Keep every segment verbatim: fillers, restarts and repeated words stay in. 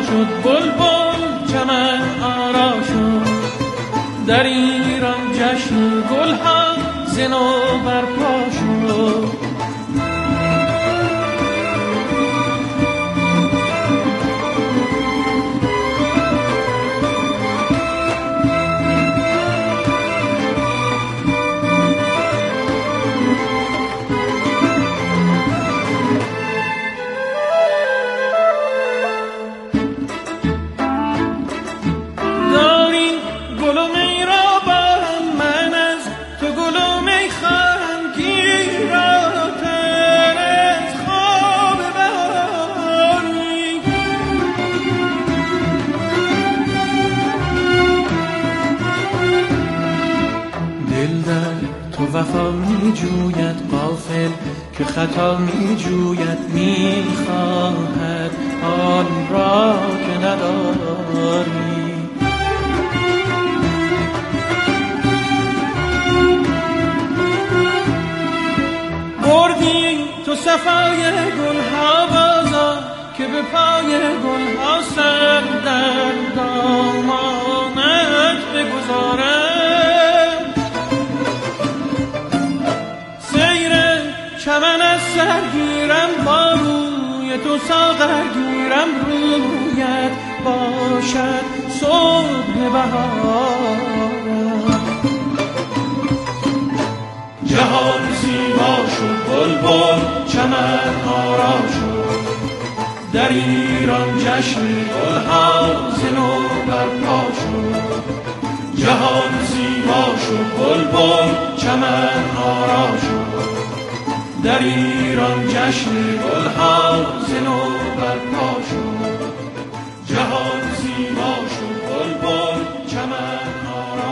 شد بلبل چمن آرا شد، در ایران جشن گلها زنو برپا شد. وفا می جوید غافل که خطا می جوید، می خواهد آن را که نداری. بردی تو صفای گلها بازا که به پای گلها سر در دامانت بگذارم. چمن از سر گیرم با روی تو ساغر گیرم، رویت باشد صبح بهارم. جهان زیبا شد بلبل چمن آرا شد، در ایران جشن گلها زنو برپا شد. جهان زیبا شد بلبل چمن آرا شد، در ایران جشن گلها زنو برپا شد. جهان زیبا شد بلبل چمن آرا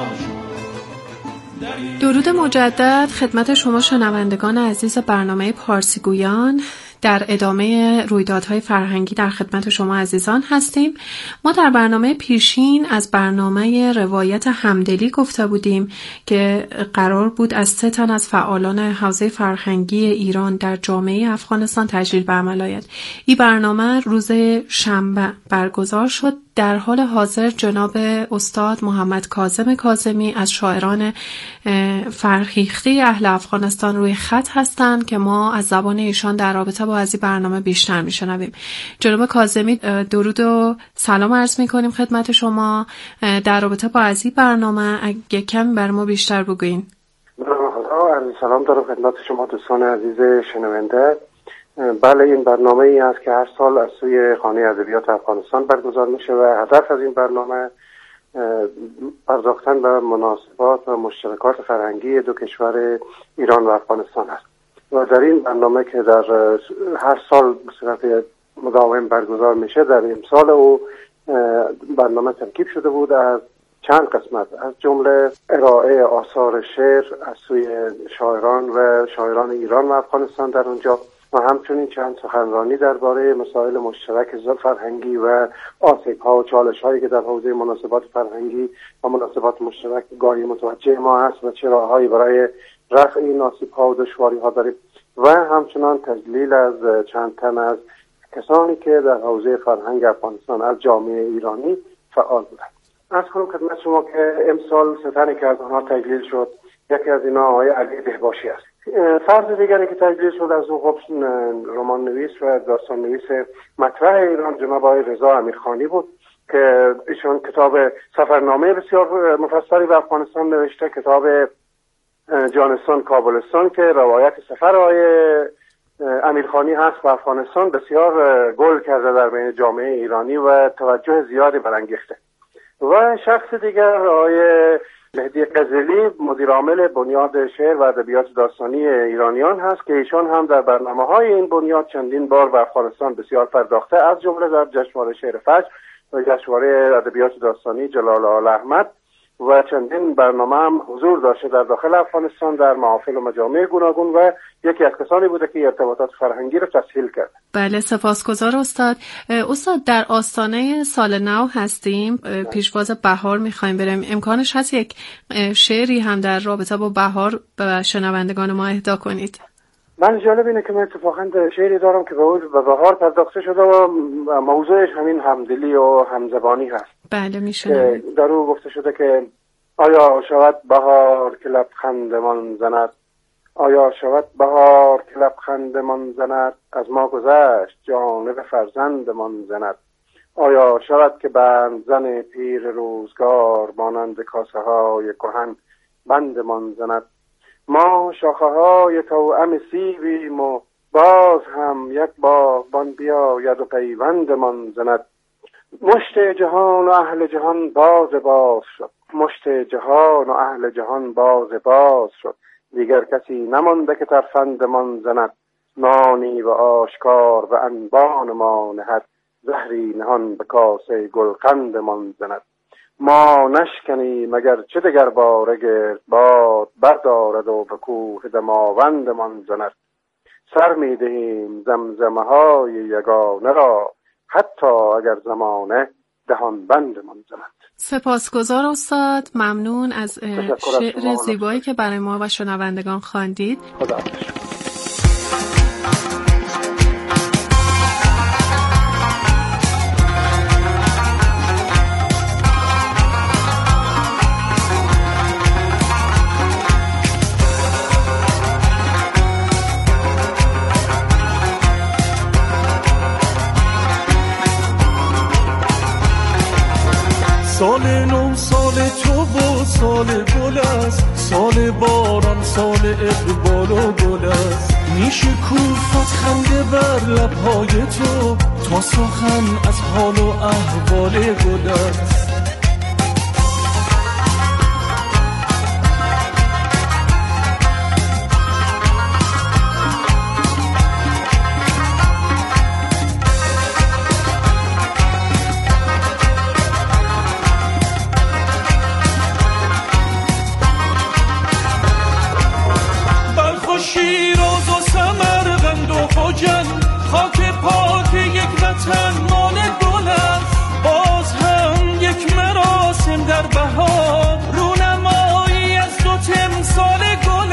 شد. درود مجدد خدمت شما شنوندگان عزیز برنامه پارسی گویان. در ادامه رویدادهای فرهنگی در خدمت شما عزیزان هستیم. ما در برنامه پیشین از برنامه روایت همدلی گفته بودیم که قرار بود از سه تن از فعالان حوزه فرهنگی ایران در جامعه افغانستان تجلیل به عمل آید. این برنامه روز شنبه برگزار شد. در حال حاضر جناب استاد محمد کاظم کاظمی از شاعران فرهیخته اهل افغانستان روی خط هستند که ما از زبان ایشان در رابطه با از این برنامه بیشتر میشنویم. جناب کاظمی درود و سلام عرض میکنیم خدمت شما. در رابطه با از این برنامه اگه کمی بر ما بیشتر بگوین. عرض سلام دارم خدمت شما دوستان عزیز شنونده. بله، این برنامه ای است که هر سال از سوی خانه ادبیات افغانستان برگزار میشه و هدف از این برنامه پرداختن به مناسبات و مشترکات فرهنگی دو کشور ایران و افغانستان است. و در این برنامه که در هر سال به صورت مداوم برگزار میشه، در امسال او برنامه ترکیب شده بود از چند قسمت، از جمله ارائه آثار شعر از سوی شاعران و شاعران ایران و افغانستان در اونجا، و همچنین چند سخنرانی درباره مسائل مشترک فرهنگی و آسیب‌ها و چالش‌هایی که در حوزه مناسبات فرهنگی و مناسبات مشترک گاهی متوجه ما هست و چه راه‌هایی برای رفع این آسیب‌ها و دشواری‌ها داریم، و همچنان تجلیل از چند تن از کسانی که در حوزه فرهنگ افغانستان از جامعه ایرانی فعال بودند. از کنم خدمت شما که امسال سه تنی که از آنها تجلیل شد، یکی از اینا آقای علی بهباشی است. فرد دیگری که تجلیل شد از او خب رمان نویس و داستان نویس مطرح ایران جناب آقای رضا امیرخانی بود که ایشون کتاب سفرنامه بسیار مفصلی به افغانستان نوشته، کتاب جانستان کابلستان که روایت سفر آقای امیرخانی هست به افغانستان بسیار گل کرده در بین جامعه ایرانی و توجه زیادی برانگیخته. و شخص دیگر آقای مهدی قزلی مدیر عامل بنیاد شعر و ادبیات داستانی ایرانیان هست که ایشان هم در برنامه‌های این بنیاد چندین بار به افغانستان بسیار پرداخته، از جمله در جشنواره شعر فجر و جشنواره ادبیات داستانی جلال آل احمد و چندین برنامه هم حضور داشته در داخل افغانستان در محافل و مجامع گوناگون و یکی از کسانی بوده که ارتباطات فرهنگی رو تسهیل کرد. بله، سپاسگزار استاد. استاد در آستانه سال نو هستیم، پیشواز بهار میخوایم بریم. امکانش هست یک شعری هم در رابطه با بهار به شنوندگان ما اهدا کنید؟ من جالب اینه که من اتفاقا شعری دارم که به بهار پرداخته شده و موضوعش همین همدلی و همزبانی هست. بله میشه. در او گفته شده که آیا شود بهار که لبخندمان زند، آیا شود بهار که لبخندمان زند، از ما گذشت جانب فرزندمان زند، آیا شود که بند زن پیر روزگار مانند کاسه های کهن بندمان زند، ما شاخه های توأم سیبیم و باز هم یک باغبان بیاید و پیوندمان زند، مشت جهان و اهل جهان باز باز شد، مشت جهان و اهل جهان باز باز شد، دیگر کسی نمانده که ترفندمان زند، نانی و آشکار و انبان ما نهد، زهری نهان به کاسه گلقندمان زند، ما نشکنیم اگر چه دگر باره گرد باد بردارد و به کوه دماوندمان زند، سر میدهیم زمزمه های یگانه را حتی اگر زمانه دهان بندمان زند. سپاسگزار استاد، ممنون از شعر زیبایی که برای ما و شنوندگان خواندید. خدا سال نو سال تو و سال گل است، سال باران سال اقبال و گل است، میشه کوفت خنده بر لبهای تو تا سخن از حال و احوال گل است. شیراز و سمرقند و خجل خاک پاک یک وطن مال گل است، باز هم یک مراسم در بهار رونمایی از دو تمثال گل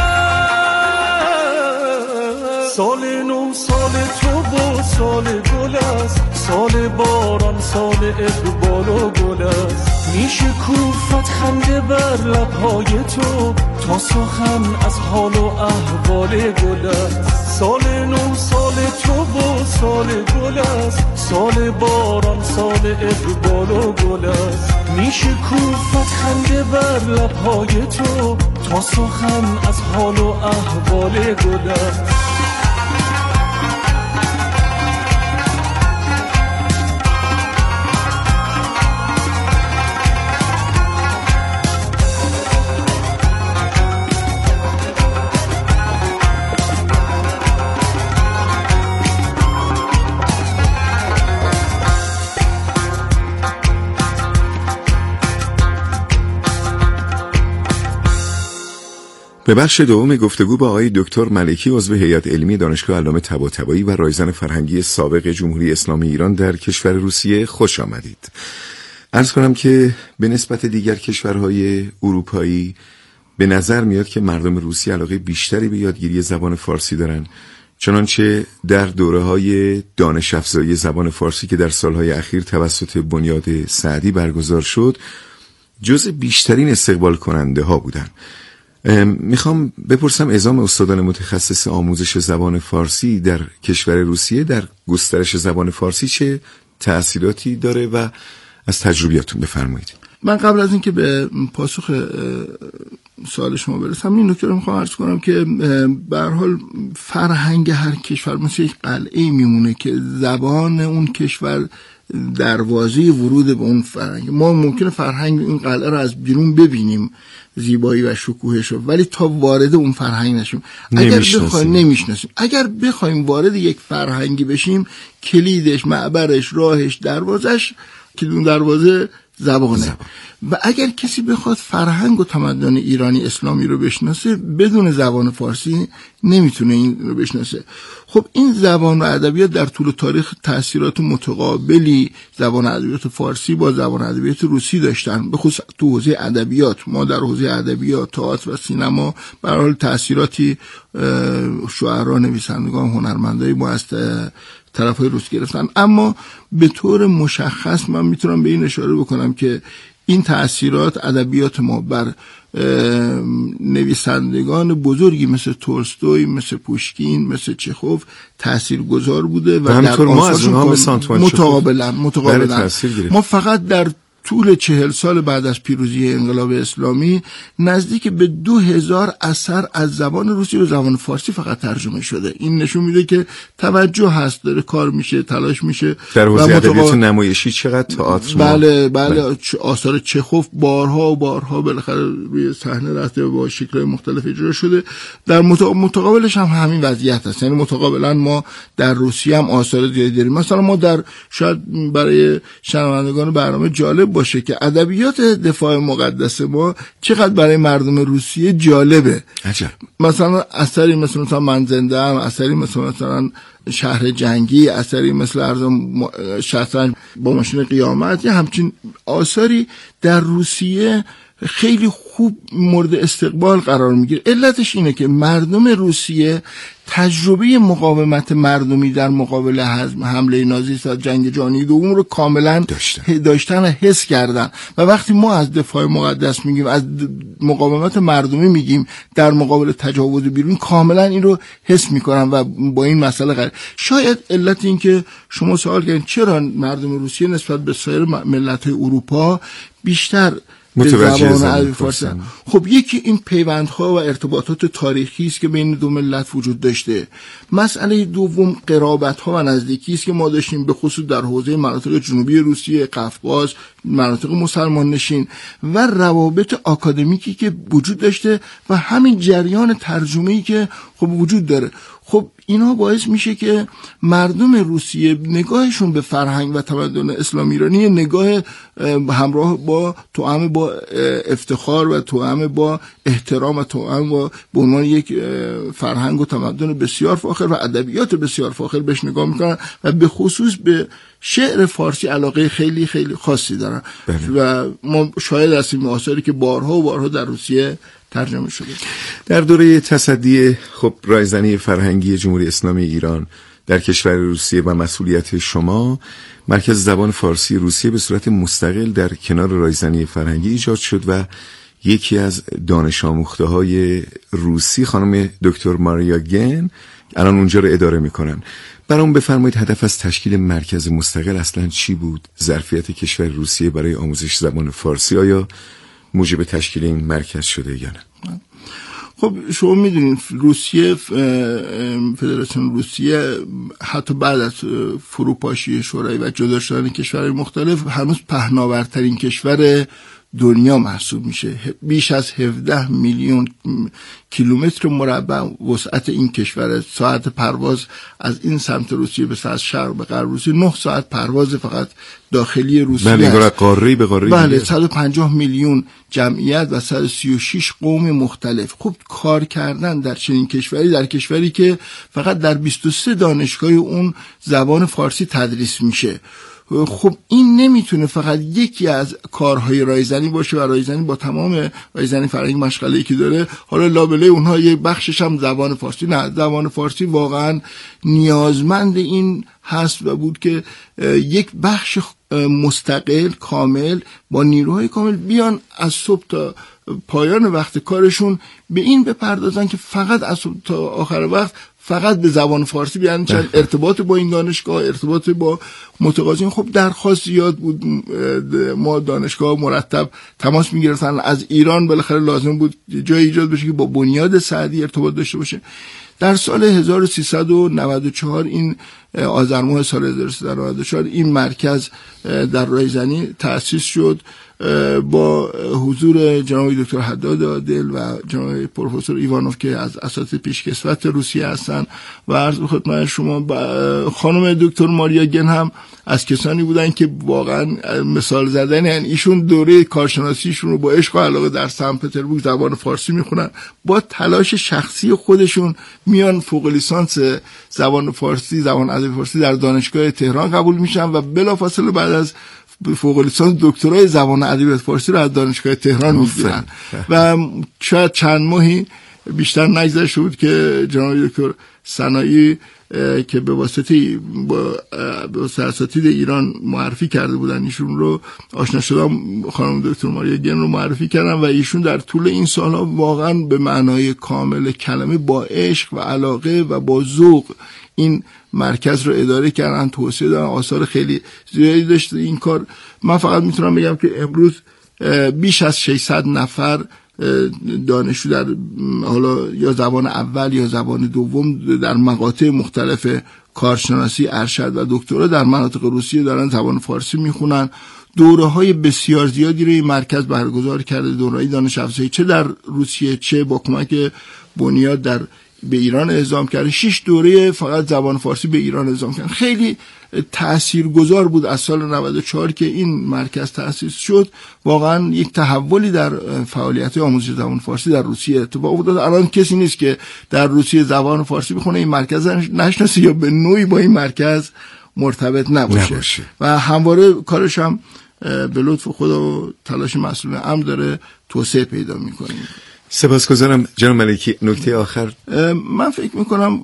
است. سال نو سال تو و سال گل است، سال باران سال اقبال و گل است، میشه کوفت خنده بر لبهای تو تا سخن از حال و احوال گل است. سال نو سال تو و سال گل است، سال باران سال اقبال و گل است، میشه کوفت خنده بر لبهای تو تا سخن از حال و احوال گل است. به بخش دوم گفتگو با آقای دکتر ملکی عضو هیئت علمی دانشگاه علامه طباطبایی و رایزن فرهنگی سابق جمهوری اسلامی ایران در کشور روسیه خوش آمدید. عرض کنم که به نسبت دیگر کشورهای اروپایی به نظر میاد که مردم روسی علاقه بیشتری به یادگیری زبان فارسی دارن، چنانچه در دوره‌های دانش افزایی زبان فارسی که در سالهای اخیر توسط بنیاد سعدی برگزار شد جزء بیشترین استقبال کننده ها بودن. میخوام بپرسم اعزام استادان متخصص آموزش زبان فارسی در کشور روسیه در گسترش زبان فارسی چه تأثیراتی داره و از تجربیاتون بفرمایید. من قبل از اینکه به پاسخ سوال شما برسم این نکته رو میخوام عرض کنم که به هر حال فرهنگ هر کشور مثل یک قلعه میمونه که زبان اون کشور دروازه ورود به اون فرهنگ. ما ممکنه فرهنگ این قلعه رو از بیرون ببینیم، زیبایی و شکوهش رو، ولی تا وارد اون فرهنگ نشیم اگر بخوایم نمیشناسیم اگر بخوایم وارد یک فرهنگی بشیم کلیدش، معبرش، راهش، دروازش، کلید اون دروازه زبانه زبان. و اگر کسی بخواد فرهنگ و تمدن ایرانی اسلامی رو بشناسه بدون زبان فارسی نمیتونه این رو بشناسه. خب این زبان و ادبیات در طول تاریخ تأثیرات متقابلی زبان و ادبیات فارسی با زبان و ادبیات روسی داشتن، به خصوص تو حوزه ادبیات. ما در حوزه ادبیات، تئاتر و سینما به هر حال تأثیراتی شاعران، نویسندگان، هنرمندای ما از طرفای روس گرفتن، اما به طور مشخص من میتونم به این اشاره بکنم که این تأثیرات ادبیات ما بر نویسندگان بزرگی مثل تولستوی، مثل پوشکین، مثل چخوف تاثیرگذار بوده و, و در آثارشون متقابلا متقابلا ما فقط در طول چهل سال بعد از پیروزی انقلاب اسلامی نزدیک به دو هزار اثر از زبان روسی به زبان فارسی فقط ترجمه شده. این نشون میده که توجه هست، داره کار میشه، تلاش میشه. در حوزه ادبیات نمایشی چقدر تئاتر بله بله, بله. آثار چخوف بارها و بارها بالاخره روی صحنه رفته با شکل‌های مختلف اجرا شده. در متقابلش هم همین وضعیت هست، یعنی متقابلا ما در روسیه هم آثار زیادی داریم. مثلا ما در شاید برای شنوندگان برنامه جالب باشه که ادبیات دفاع مقدس ما چقدر برای مردم روسیه جالبه. عجب. مثلا اثری مثل مثلا من زنده ام، اثری مثل مثلا شهر جنگی، اثری مثل ارزم شطرنج با ماشین قیامت، یا همچین آثاری در روسیه خیلی خوب مورد استقبال قرار میگیره. علتش اینه که مردم روسیه تجربه مقاومت مردمی در مقابل حمله نازی و جنگ جهانی دوم رو کاملا داشتن. داشتن و حس کردن و وقتی ما از دفاع مقدس میگیم، از مقاومت مردمی میگیم در مقابل تجاوز بیرون، کاملا این رو حس میکنن و با این مسئله قرار. شاید علت این که شما سوال کردین چرا مردم روسیه نسبت به سایر ملت‌های اروپا بیشتر متوجه زبان فارسی، خب یکی این پیوندها و ارتباطات تاریخی است که بین دو ملت وجود داشته. مسئله دوم قرابت‌ها و نزدیکی است که ما داشتیم، به خصوص در حوزه مناطق جنوبی روسیه، قفقاز، مناطق مسلمان نشین، و روابط آکادمیکی که وجود داشته و همین جریان ترجمه‌ای که خب وجود داره. خب اینا باعث میشه که مردم روسیه نگاهشون به فرهنگ و تمدن اسلامی ایرانی نگاه همراه با توأم با افتخار و توأم با احترام و توأم با به عنوان یک فرهنگ و تمدن بسیار فاخر و ادبیات بسیار فاخر بهش نگاه میکنن و به خصوص به شعر فارسی علاقه خیلی خیلی خاصی دارن. بله. و ما شاهد هستیم آثاری که بارها و بارها در روسیه ترجمه شده. در دوره تصدی خب رایزنی فرهنگی جمهوری اسلامی ایران در کشور روسیه و مسئولیت شما، مرکز زبان فارسی روسیه به صورت مستقل در کنار رایزنی فرهنگی ایجاد شد و یکی از دانش آموخته های روسی خانم دکتر ماریا گن الان اونجا رو اداره میکنن. برام بفرمایید هدف از تشکیل مرکز مستقل اصلا چی بود؟ ظرفیت کشور روسیه برای آموزش زبان فارسی آیا موجب تشکیل این مرکز شده یا نه؟ خب شما میدونید روسیه، فدراسیون روسیه حتی بعد از فروپاشی شوروی و جدا شدن کشورهای مختلف هنوز پهناورترین کشور دنیا محسوب میشه. بیش از هفده میلیون کیلومتر مربع وسعت این کشور. ساعت پرواز از این سمت روسیه به سمت شرق به غرب روسیه نه ساعت پرواز فقط داخلی روسیه. بله، قاره به قاره. بله، صد و پنجاه میلیون جمعیت و صد و سی و شش قوم مختلف. خب کار کردن در چنین کشوری، در کشوری که فقط در بیست و سه دانشگاه اون زبان فارسی تدریس میشه، خب این نمیتونه فقط یکی از کارهای رایزنی باشه و رایزنی با تمام رایزنی فرهنگی مشغله‌ای که داره حالا لابلای اونها یه بخشش هم زبان فارسی. نه، زبان فارسی واقعا نیازمند این هست و بود که یک بخش مستقل کامل با نیروهای کامل بیان از صبح تا پایان وقت کارشون به این بپردازن که فقط از صبح تا آخر وقت فقط به زبان فارسی بیان. چند ارتباط با این دانشگاه، ارتباط با متقاضیان، خب درخواست زیاد بود. ما دانشگاه مرتب تماس میگرفتن از ایران، بالاخره لازم بود جای ایجاد بشه که با بنیاد سعدی ارتباط داشته باشه. در سال هزار و سیصد و نود و چهار این آذر ماه سال هزار و سیصد و نود و چهار این مرکز در رایزنی تأسیس شد با حضور جناب دکتر حداد عادل و جناب پروفسور ایوانوف که از اساتید پیشکسوت روسیه هستن و عرض به خدمت شما خانم دکتر ماریا گن هم از کسانی بودن که واقعا مثال زدن، یعنی ایشون دوره کارشناسیشون رو با عشق و علاقه در سن پتربورگ زبان فارسی میخونن، با تلاش شخصی خودشون میان فوق لیسانس زبان فارسی، زبان ادبی فارسی در دانشگاه تهران قبول میشن و بلافاصله بعد از فوق لیسانس دکترای زبان ادبیات فارسی رو از دانشگاه تهران میگیرن و شاید چند ماهی بیشتر نگذشته بود که جناب دکتر سنایی که به واسطه با اساتید ایران معرفی کرده بودن ایشون رو آشنا شدم، خانم دکتر ماریا گن رو معرفی کردن و ایشون در طول این سالها واقعا به معنای کامل کلمه با عشق و علاقه و با ذوق این مرکز رو اداره کردن، توسعه دادن، آثار خیلی زیادی داشته این کار. من فقط میتونم بگم که امروز بیش از ششصد نفر دانشجو در حالا یا زبان اول یا زبان دوم در مقاطع مختلف کارشناسی، ارشد و دکترا در مناطق روسیه دارن زبان فارسی میخونن. دوره های بسیار زیادی رو این مرکز برگزار کرده، دوره‌های دانش افزایی چه در روسیه چه با کمک بنیاد در به ایران اعزام کرده. شش دوره فقط زبان فارسی به ایران اعزام کرد. خیلی تاثیرگذار بود. از سال نود و چهار که این مرکز تأسیس شد واقعا یک تحولی در فعالیت آموزش زبان فارسی در روسیه اتفاق افتاد. الان کسی نیست که در روسیه زبان فارسی بخونه این مرکز نشناسه یا به نوعی با این مرکز مرتبط نباشه, نباشه. و همواره کارش هم به لطف خدا و تلاش مسئولین امر داره توسعه پیدا میکنه. سپاسگزارم جناب ملکی. نکته آخر من فکر میکنم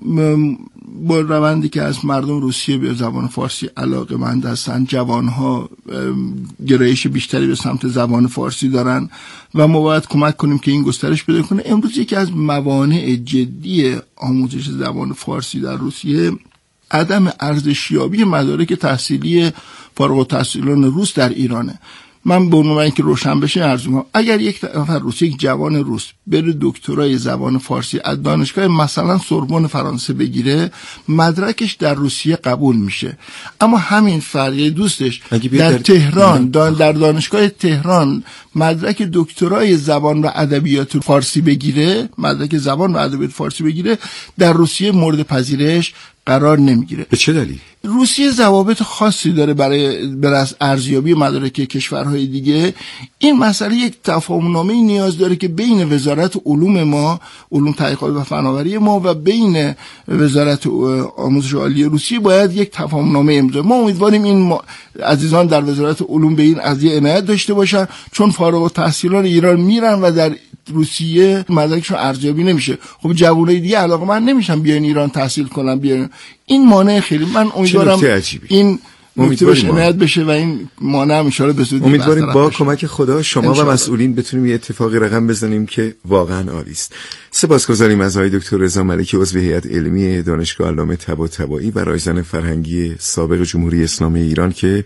با روندی که از مردم روسیه به زبان فارسی علاقه‌مند هستن، جوانها گرایش بیشتری به سمت زبان فارسی دارن و ما باید کمک کنیم که این گسترش پیدا کنه. امروز یکی از موانع جدی آموزش زبان فارسی در روسیه عدم ارزشیابی مدارک تحصیلی فارغ التحصیلان روس در ایرانه. من به عنوان اینکه روشن بشه عرض می‌کنم اگر یک نفر روس، یک جوان روس بره دکترای زبان فارسی از دانشگاه مثلا سوربن فرانسه بگیره، مدرکش در روسیه قبول میشه. اما همین فرقی دوستش در تهران دان در دانشگاه تهران مدرک دکترای زبان و ادبیات فارسی بگیره، مدرک زبان و ادبیات فارسی بگیره، در روسیه مورد پذیرش قرار نمیگیره. به چه دلیل؟ روسیه ضوابط خاصی داره برای برای ارزیابی مدارک کشورهای دیگه. این مسئله یک تفاهم‌نامه نیاز داره که بین وزارت علوم ما، علوم تحقیقات و فناوری ما و بین وزارت آموزش عالی روسیه باید یک تفاهم‌نامه امضا. ما امیدواریم این عزیزان در وزارت علوم به این قضیه عنایت داشته باشن، چون فارغ التحصیلان ایران میرن و در روسیه مدرکشون ارزیابی نمیشه. خب جوانای دیگه علاقه‌مند نمیشن بیان ایران تحصیل کنن. بیان این مانع خیلی من امیدوارم این امیدوارش عنایت بشه و این مانع ان شاءالله به زودی امیدواریم با کمک خدا شما و مسئولین بتونیم یه اتفاقی رقم بزنیم که واقعا عالی است. سپاسگزاریم از آقای دکتر رضا ملکی عضو هیئت علمی دانشگاه علامه طباطبایی و رایزن فرهنگی سابق جمهوری اسلامی ایران که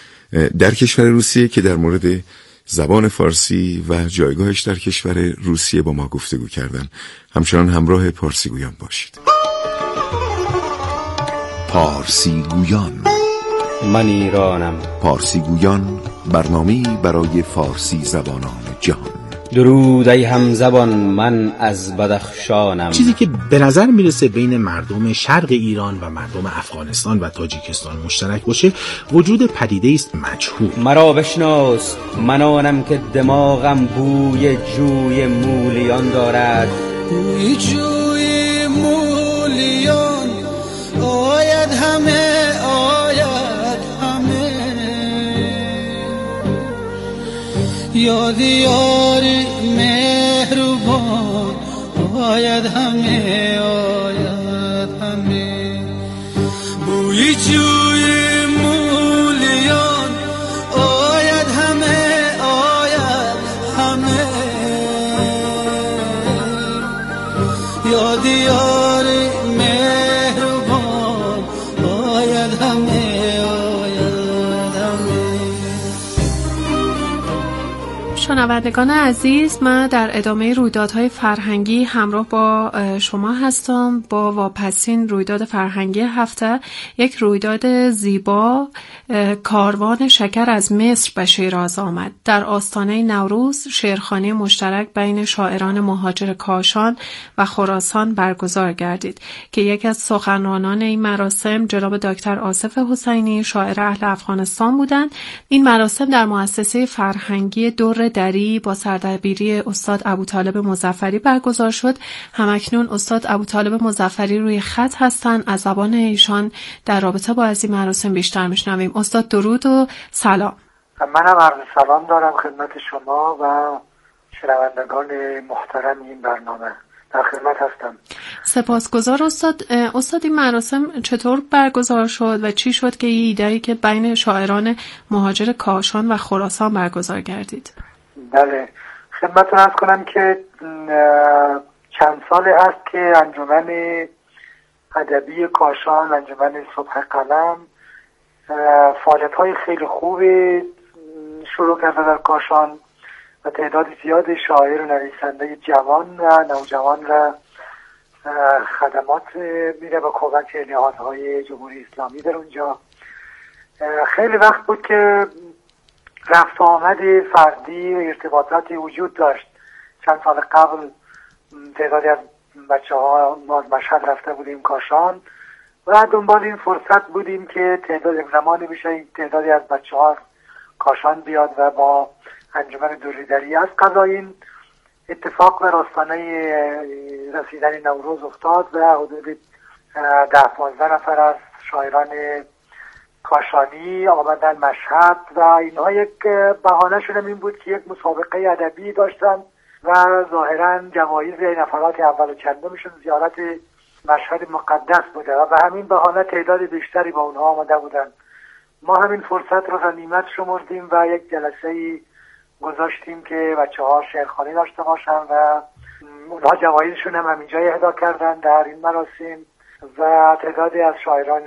در کشور روسیه که در مورد زبان فارسی و جایگاهش در کشور روسیه با ما گفتگو کردن. همچنان همراه پارسی گویان باشید. پارسی گویان، من ایرانم. پارسی گویان، برنامه‌ای برای فارسی زبانان جهان. درود ای همزبان، من از بدخشانم. چیزی که به نظر میرسه بین مردم شرق ایران و مردم افغانستان و تاجیکستان مشترک باشه، وجود پدیده است مجهول. مرا بشناس، من آنم که دماغم بوی جوی مولیان دارد. بوی جوی مولیان آید همه، آید همه، یاد یاری مهربان آید همه، آید همه. بوی جوی مولیان آید همه، آید همه، یاد یاری مهربان آید همه، آید همه. شنوندگان عزیز، من در ادامه رویدادهای فرهنگی همراه با شما هستم با واپسین رویداد فرهنگی هفته. یک رویداد زیبا، کاروان شکر از مصر به شیراز آمد. در آستانه نوروز شعرخوانی مشترک بین شاعران مهاجر کاشان و خراسان برگزار گردید که یکی از سخنرانان این مراسم جناب دکتر آصف حسینی، شاعر اهل افغانستان بودند. این مراسم در مؤسسه فرهنگی دور دری با سردبیری استاد ابوطالب مظفری برگزار شد. همکنون استاد ابوطالب مظفری روی خط هستند. از زبان ایشان در رابطه با از این مراسم بیشتر میشنویم. استاد درود و سلام. منم عرض سلام دارم خدمت شما و شنوندگان محترم این برنامه. در خدمت هستم. سپاسگزار استاد. استاد این مراسم چطور برگزار شد و چی شد که این ایده‌ای که بین شاعران مهاجر کاشان و خراسان برگزار گردید؟ بله، خدمتتون عرض کنم که چند سال است که انجمن ادبی کاشان، انجمن صبح قلم، فعالیت‌های خیلی خوبی شروع کرده در کاشان و تعداد زیاد شاعر و نویسنده جوان و نوجوان را خدمات میده با کمک نهادهای جمهوری اسلامی در اونجا. خیلی وقت بود که رفت آمد فردی و ارتباطاتی وجود داشت. چند سال قبل تعدادی از بچه ها ما از مشهد رفته بودیم کاشان و دنبال این فرصت بودیم که تعداد زمانی بشه تعدادی از بچه ها کاشان بیاد و با انجمن دوریدری از قضا این اتفاق در آستانه رسیدن نوروز افتاد و حدود ده پانزده نفر از شاعران کاشانی آمدن مشهد و اینها یک بهانه شدن این بود که یک مسابقه ادبی داشتن و ظاهرا جوایز نفرات اول و چندمشون زیارت مشهد مقدس بوده و به همین بهانه تعداد بیشتری با اونها آمده بودن. ما همین فرصت رو غنیمت شمردیم و یک جلسه گذاشتیم که بچه ها شعرخوانی داشته باشن و اونها جوایزشون هم همینجا اهدا کردن در این مراسم و تعدادی از شاعران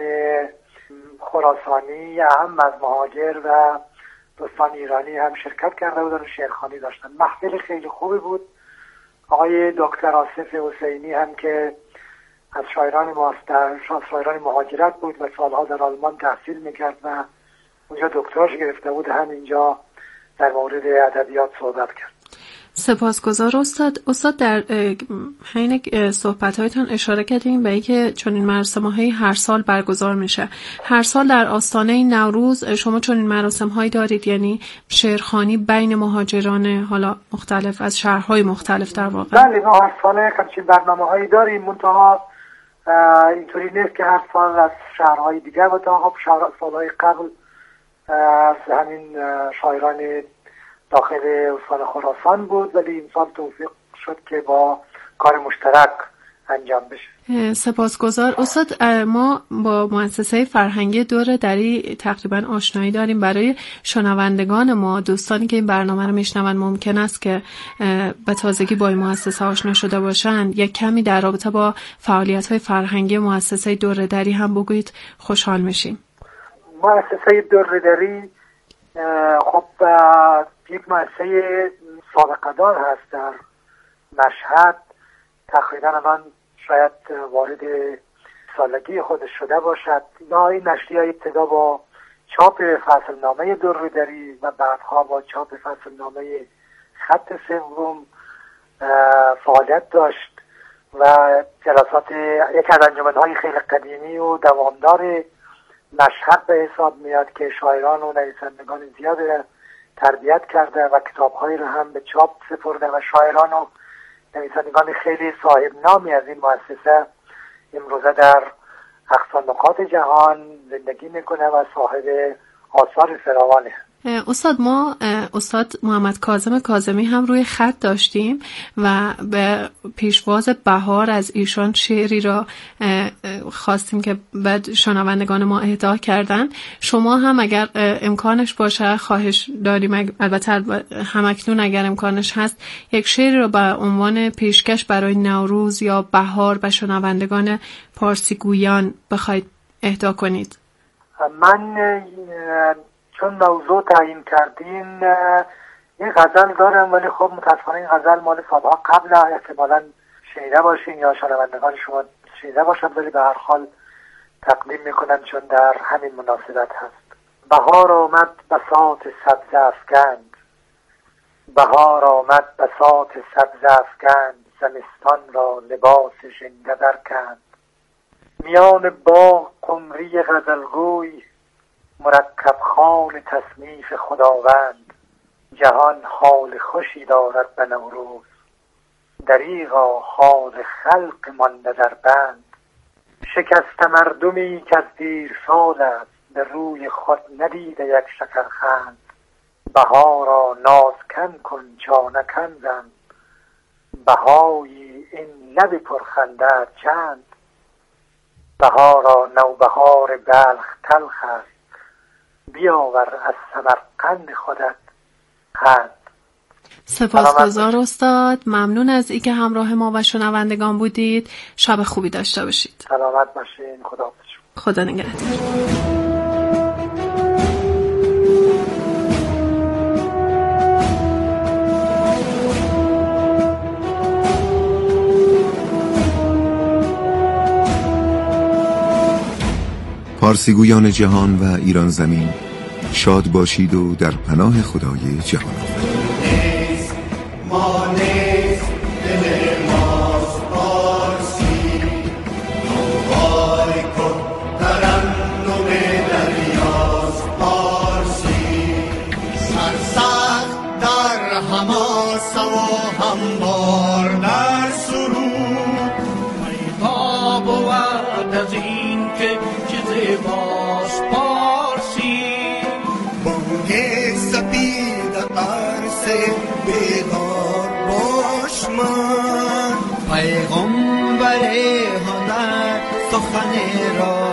خراسانی هم از مهاجر و دوستان ایرانی هم شرکت کرده بودن و شعرخوانی داشتن. محفل خیلی خوبی بود. آقای دکتر آصف حسینی هم که از شاعران ماستر شاعران مهاجرت بود و سالها در آلمان تحصیل میکرد و اونجا دکتراش گرفته بود، هم اینجا در مورد ادبیات صحبت کرد. سپاسگزار استاد. استاد در حین صحبت‌هایتان اشاره کردیم به اینکه چون این مراسم‌های هر سال برگزار میشه. هر سال در آستانه نوروز شما چون این مراسم‌هایی دارید، یعنی شعرخوانی بین مهاجران حالا مختلف از شهرهای مختلف در واقع؟ بله، ما هر سال همچین برنامه‌هایی داریم، منتها اینطوری نیست که هر سال از شهرهای دیگر و تا سالهای قبل از همین شاعران داخل استان خراسان بود، ولی این سال توفیق شد که با کار مشترک انجام بشه. سپاسگزار استاد. ما با مؤسسه فرهنگی دور دری تقریبا آشنایی داریم. برای شنوندگان ما، دوستانی که این برنامه رو میشنون، ممکن است که به تازگی با این مؤسسه آشنا شده باشند، یک کمی در رابطه با فعالیت‌های فرهنگی مؤسسه دور دری هم بگویید، خوشحال میشیم. مؤسسه دور دری خب یک مؤسسه سابقه دار هست در مشهد. تقریبا الان شاید وارد سالگی خودش شده باشد. اینا این نشریه ابتدا با چاپ فصلنامه دوردری و بعدها با چاپ فصلنامه خط سوم فعالیت داشت و جلسات یک از انجمن‌های خیلی قدیمی و دوامدار مشهد به حساب میاد که شاعران و نویسندگان زیاد تربیت کرده و کتاب‌هایی رو هم به چاپ سپرده و شاعران و نویسندگان خیلی صاحب نامی از این مؤسسه امروزه در اقصا نقاط جهان زندگی میکنه و صاحب آثار فراوانه. استاد، ما استاد محمد کاظم کاظمی هم روی خط داشتیم و به پیشواز بهار از ایشان شعری را خواستیم که بعد شنوندگان ما اهدا کردن. شما هم اگر امکانش باشه خواهش داریم، البته همکنون اگر امکانش هست، یک شعری را به عنوان پیشکش برای نوروز یا بهار به شنوندگان پارسی گویان بخواید اهدا کنید. من چون موضوع تعیین کردین یه غزل دارم ولی خب متاسفانه این غزل مال سالها قبل، احتمالاً شنیده باشین یا شنوندگان شما شنیده باشن، ولی به هر حال تقدیم میکنم چون در همین مناسبت هست. بهار آمد بساط سبز افکند، بهار آمد بساط سبز افکند، زمستان را لباس ژنده برکند. میان باغ قمری غزلگوی، مرکب خوان تصنیف خداوند. جهان حال خوشی دارد به نوروز، دریغا حال خلق مانده در بند. شکست مردمی که از دیر سال است، به روی خود ندیده یک شکرخند. بهارا ناز کم کن چانه کم زن، بهایی این لب پرخنده چند. بهارا نوبهار بلخ تلخ است، بیاور از سمرقند خودت قند. سپاسگزار استاد، ممنون از اینکه همراه ما و شنوندگان بودید. شب خوبی داشته باشید. سلامت باشین. خدا خدا نگهدار. پارسیگویان جهان و ایران زمین، شاد باشید و در پناه خدای جهان آفرین. ما نیست دل ماست پارسی، نوبای کن ترنم دریاست پارسی. سرسخت در حماسه و هموار در سرود، پیدا بود از این که چیزی باز پارسی. بانگ سپید عرصه بیدار باش من، پیغمبر هنر سخن را